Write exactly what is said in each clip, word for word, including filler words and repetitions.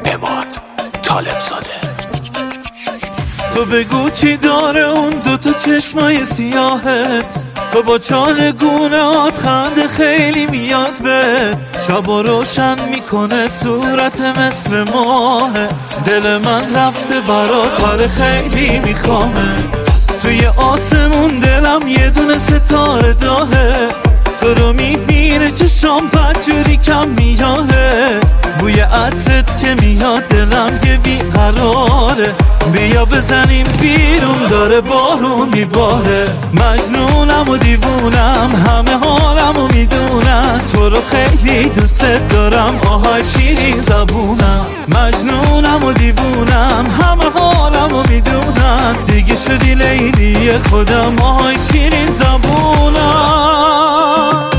اماد طالب زاده. تو بگو چی داره اون دوتا چشمای سیاهت، تو با چالگونات خنده خیلی میاد به شب روشن میکنه صورت مثل ماهه. دل من رفته برات آره خیلی میخوامه، توی آسمون دلم یه دونه ستاره داهه. تو رو میبینه چشام بدجوری کم میاهه، بوی عطرت که میاد دلم یه بیقراره. بیا بزنیم بیرون داره بارون میباره، مجنونم و دیوونم همه حالم و میدونم. تو رو خیلی دوست دارم آهای شیرین زبونم، مجنونم و دیوونم همه حالم و میدونم. دیگه شدی لیلی خودم آهای شیرین زبونم.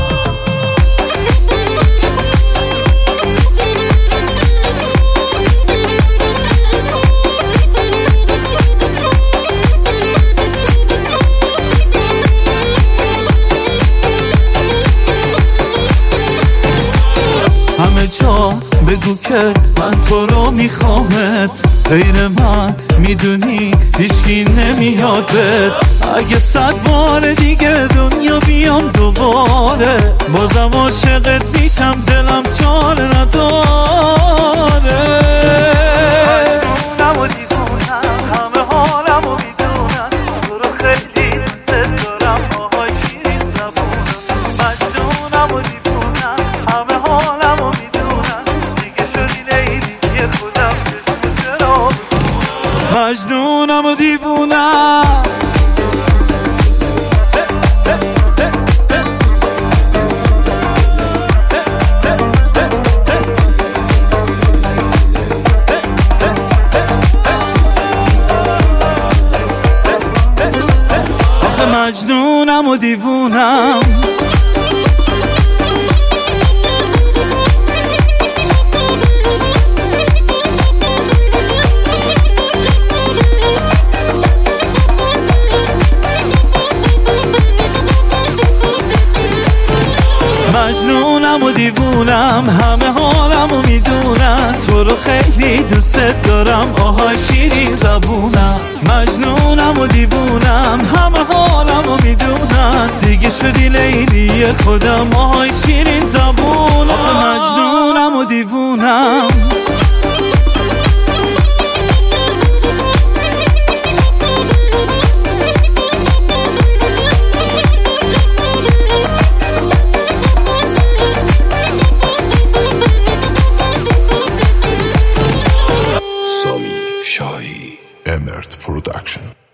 همه جا بگو که من تو رو میخوامت، غیر من میدونی هیچکی نمیادت. اگه صد بار دیگه دنیا بیام دوباره، بازم عاشقت میشم دلم چاره نداره. مجنونم و دیوونم همه حالم و میدونم، تو رو خیلی دوست دارم آهای شیرین زبونم. مجنونم و دیوونم همه حالم و میدونم، دیگه شدی لیلی خودم چرا مجنونم و دیوونم. مجنونم و دیوونم. مجنونم و دیوونم همه حالم و میدونم. تو رو خیلی دوست دارم آهای شیرین زبونم، مجنونم و دیوونم همه حالم و میدونم. دیگه شدی لیلی خودم آهای شیرین زبونم. مجنونم و دیوونم. سامی شاهی امرت پروداکشن.